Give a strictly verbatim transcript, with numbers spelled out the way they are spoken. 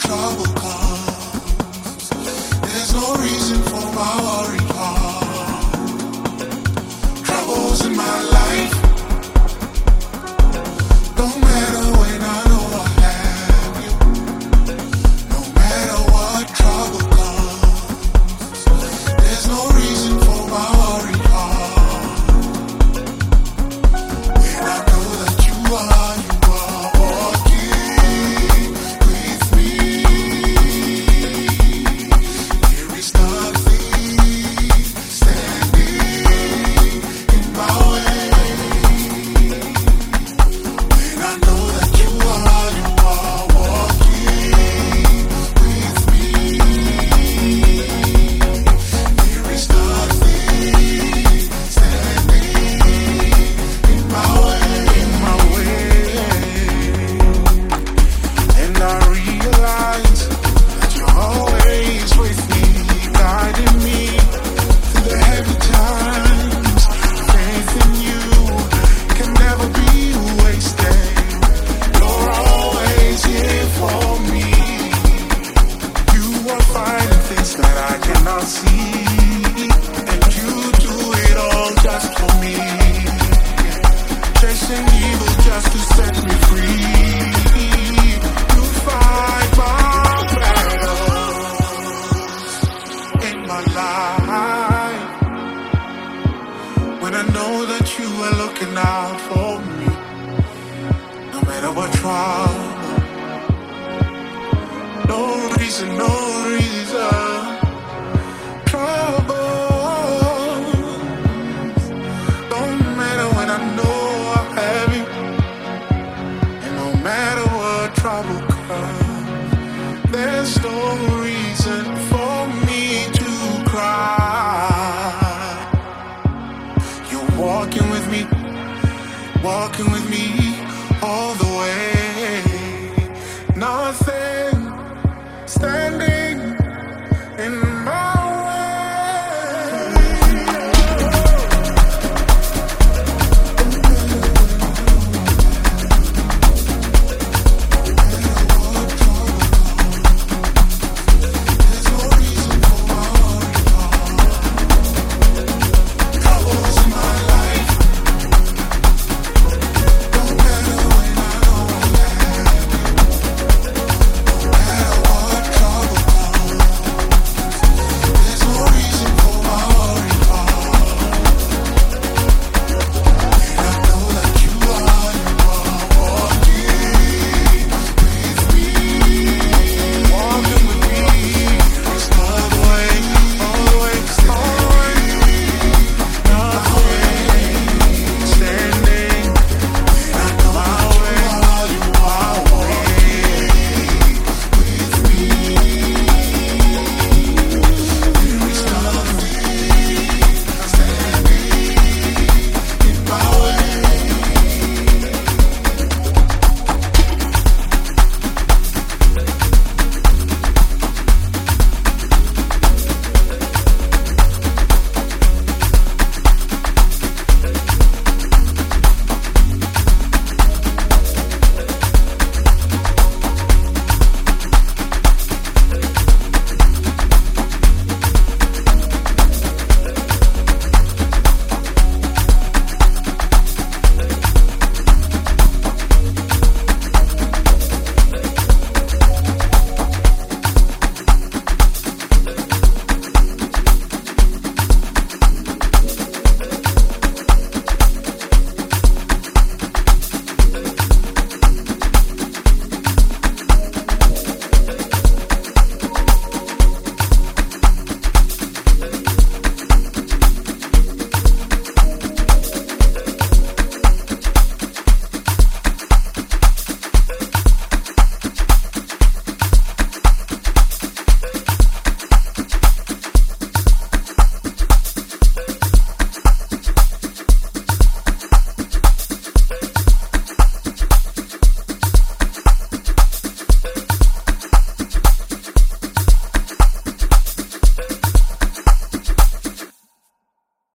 trouble comes, there's no reason for my worried heart. Troubles in my life, don't matter when I know I have you. No matter what trouble comes, there's no reason for my worried heart. When I know that you are, you are walking with me. There is nothing standing in my way. When I know that you are, you are walking with me. There is nothing standing in my way, in my way. And I realize that you're always with me, guiding me through the heavy times. Faith in you can never be wasted. You're always here for me. You are finding things that I cannot see, and you do it all just for me. Chasing evil just to set me free. You fight my battles in my life. When I know that you are looking out for me, no matter what trouble, no reason, no reason, trouble. Don't matter when I know I have you, and no matter what trouble comes, there's no reason for me to cry. You're walking with me, walking with